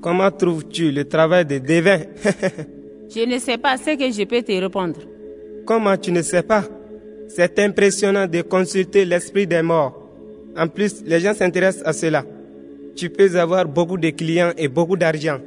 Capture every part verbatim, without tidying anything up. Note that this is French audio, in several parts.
Comment trouves-tu le travail de devin? Je ne sais pas ce que je peux te répondre. Comment tu ne sais pas? C'est impressionnant de consulter l'esprit des morts. En plus, les gens s'intéressent à cela. Tu peux avoir beaucoup de clients et beaucoup d'argent.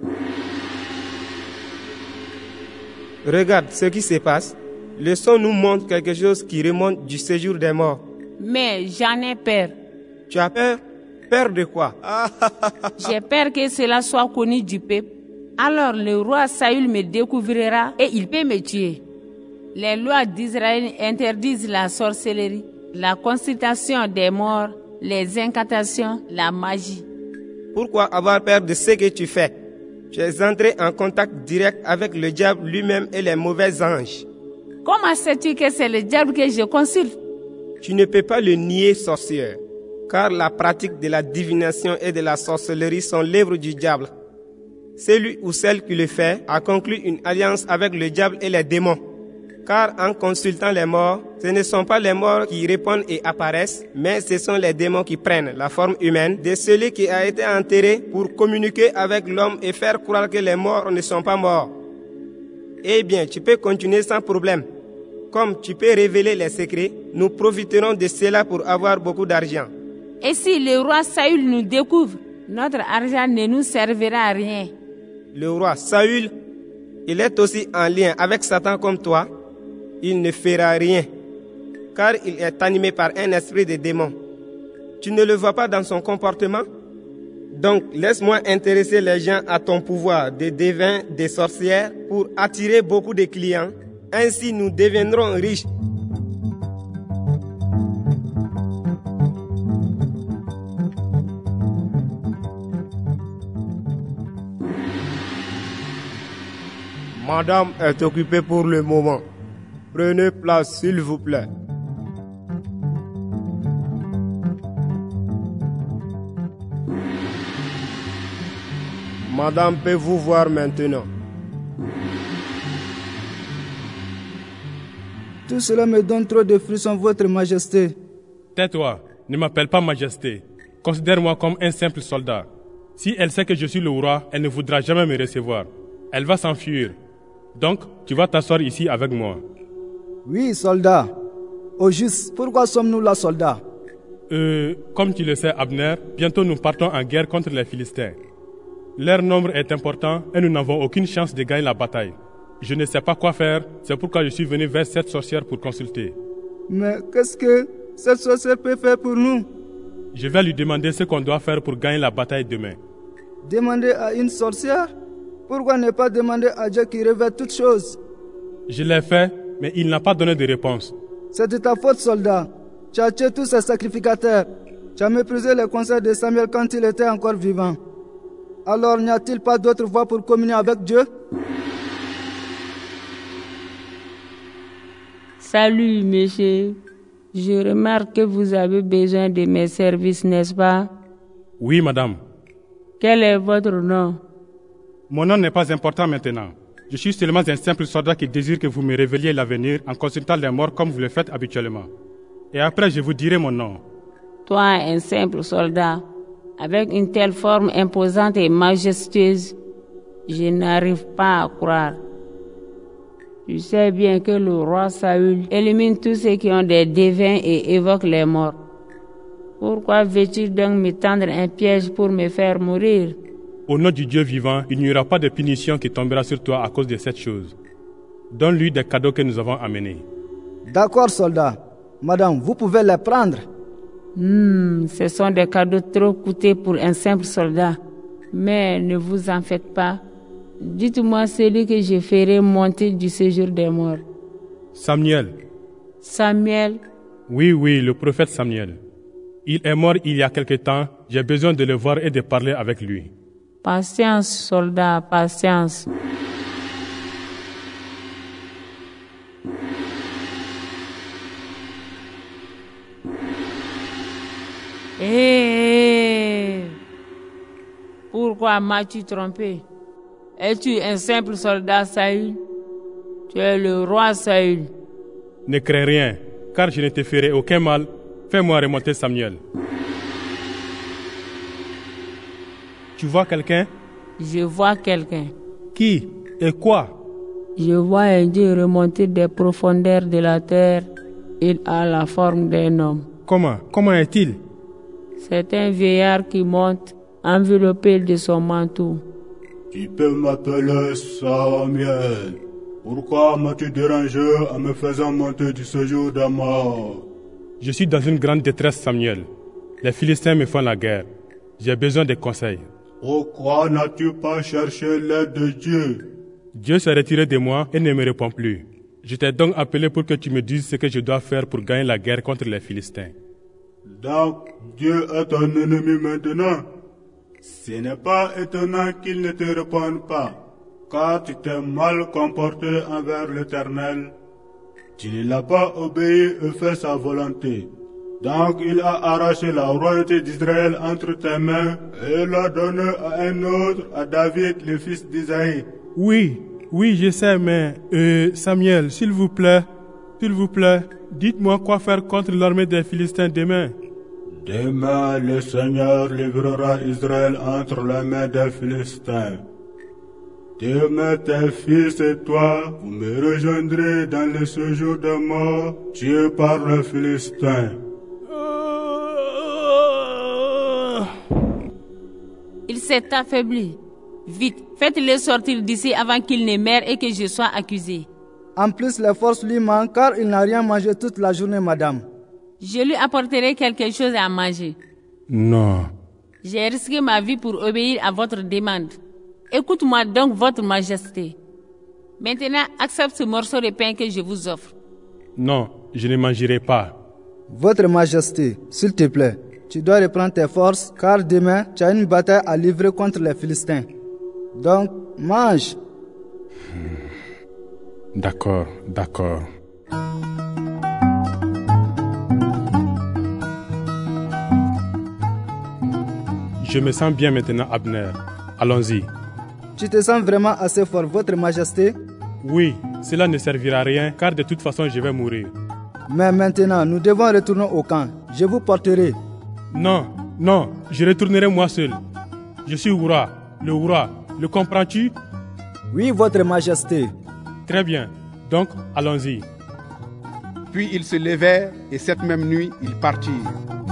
Regarde ce qui se passe. Le son nous montre quelque chose qui remonte du séjour des morts. Mais j'en ai peur. Tu as peur? Peur de quoi? J'ai peur que cela soit connu du peuple. Alors le roi Saül me découvrira et il peut me tuer. Les lois d'Israël interdisent la sorcellerie, la consultation des morts, les incantations, la magie. Pourquoi avoir peur de ce que tu fais? Tu es entré en contact direct avec le diable lui-même et les mauvais anges. Comment sais-tu que c'est le diable que je consulte? Tu ne peux pas le nier, sorcière, car la pratique de la divination et de la sorcellerie sont l'œuvre du diable. Celui ou celle qui le fait a conclu une alliance avec le diable et les démons. Car en consultant les morts, ce ne sont pas les morts qui répondent et apparaissent, mais ce sont les démons qui prennent la forme humaine de celui qui a été enterré pour communiquer avec l'homme et faire croire que les morts ne sont pas morts. Eh bien, tu peux continuer sans problème. Comme tu peux révéler les secrets, nous profiterons de cela pour avoir beaucoup d'argent. Et si le roi Saül nous découvre, notre argent ne nous servira à rien. Le roi Saül, il est aussi en lien avec Satan comme toi. Il ne fera rien, car il est animé par un esprit de démon. Tu ne le vois pas dans son comportement? Donc, laisse-moi intéresser les gens à ton pouvoir de devin, des sorcières, pour attirer beaucoup de clients. Ainsi, nous deviendrons riches. Madame est occupée pour le moment. Prenez place, s'il vous plaît. Madame peut vous voir maintenant. Tout cela me donne trop de frissons, Votre Majesté. Tais-toi, ne m'appelle pas Majesté. Considère-moi comme un simple soldat. Si elle sait que je suis le roi, elle ne voudra jamais me recevoir. Elle va s'enfuir. Donc, tu vas t'asseoir ici avec moi. Oui, soldat. Au juste, pourquoi sommes-nous là, soldats? Euh, comme tu le sais, Abner, bientôt nous partons en guerre contre les Philistins. Leur nombre est important et nous n'avons aucune chance de gagner la bataille. Je ne sais pas quoi faire, c'est pourquoi je suis venu vers cette sorcière pour consulter. Mais qu'est-ce que cette sorcière peut faire pour nous? Je vais lui demander ce qu'on doit faire pour gagner la bataille demain. Demander à une sorcière? Pourquoi ne pas demander à Dieu qui révèle toutes choses? Je l'ai fait, mais il n'a pas donné de réponse. C'est de ta faute, soldat. Tu as tué tous ces sacrificateurs. Tu as méprisé les conseils de Samuel quand il était encore vivant. Alors n'y a-t-il pas d'autre voie pour communier avec Dieu? Salut, monsieur. Je remarque que vous avez besoin de mes services, n'est-ce pas? Oui, madame. Quel est votre nom? Mon nom n'est pas important maintenant. Je suis seulement un simple soldat qui désire que vous me révéliez l'avenir en consultant les morts comme vous le faites habituellement. Et après, je vous dirai mon nom. Toi, un simple soldat, avec une telle forme imposante et majestueuse, je n'arrive pas à croire. Tu sais bien que le roi Saül élimine tous ceux qui ont des devins et évoque les morts. Pourquoi veux-tu donc me tendre un piège pour me faire mourir? Au nom du Dieu vivant, il n'y aura pas de punition qui tombera sur toi à cause de cette chose. Donne-lui des cadeaux que nous avons amenés. D'accord, soldat. Madame, vous pouvez les prendre. Hmm, ce sont des cadeaux trop coûteux pour un simple soldat. Mais ne vous en faites pas. Dites-moi celui que je ferai monter du séjour des morts. Samuel. Samuel? Oui, oui, le prophète Samuel. Il est mort il y a quelque temps. J'ai besoin de le voir et de parler avec lui. Patience, soldat, patience. Hé! Pourquoi m'as-tu trompé? Es-tu un simple soldat, Saül? Tu es le roi Saül. Ne crains rien, car je ne te ferai aucun mal. Fais-moi remonter Samuel. Tu vois quelqu'un? Je vois quelqu'un. Qui et quoi? Je vois un Dieu remonter des profondeurs de la terre. Il a la forme d'un homme. Comment? Comment est-il? C'est un vieillard qui monte, enveloppé de son manteau. Tu peux m'appeler Samuel. Pourquoi m'as-tu dérangé en me faisant monter du séjour de mort? Je suis dans une grande détresse, Samuel. Les Philistins me font la guerre. J'ai besoin de conseils. Pourquoi n'as-tu pas cherché l'aide de Dieu? Dieu s'est retiré de moi et ne me répond plus. Je t'ai donc appelé pour que tu me dises ce que je dois faire pour gagner la guerre contre les Philistins. Donc, Dieu est ton ennemi maintenant? Ce n'est pas étonnant qu'il ne te réponde pas, car tu t'es mal comporté envers l'Éternel. Tu ne l'as pas obéi et fait sa volonté. Donc il a arraché la royauté d'Israël entre tes mains et l'a donné à un autre, à David, le fils d'Isaïe. Oui, oui, je sais, mais euh, Samuel, s'il vous plaît, s'il vous plaît, dites-moi quoi faire contre l'armée des Philistins demain. Demain, le Seigneur livrera Israël entre les mains des Philistins. Demain, tes fils et toi, vous me rejoindrez dans le séjour de mort, tués par les Philistins. Il s'est affaibli. Vite, faites-le sortir d'ici avant qu'il ne meure et que je sois accusé. En plus, les forces lui manquent car il n'a rien mangé toute la journée, madame. Je lui apporterai quelque chose à manger. Non. J'ai risqué ma vie pour obéir à votre demande. Écoute-moi donc, votre majesté. Maintenant, accepte ce morceau de pain que je vous offre. Non, je ne mangerai pas. Votre majesté, s'il te plaît, tu dois reprendre tes forces car demain, tu as une bataille à livrer contre les Philistins. Donc, mange. D'accord, d'accord. Je me sens bien maintenant, Abner. Allons-y. Tu te sens vraiment assez fort, votre majesté? Oui, cela ne servira à rien car de toute façon je vais mourir. Mais maintenant, nous devons retourner au camp. Je vous porterai. Non, non, je retournerai moi seul. Je suis roi, le roi. Le comprends-tu? Oui, votre majesté. Très bien, donc allons-y. Puis ils se levèrent et cette même nuit, ils partirent.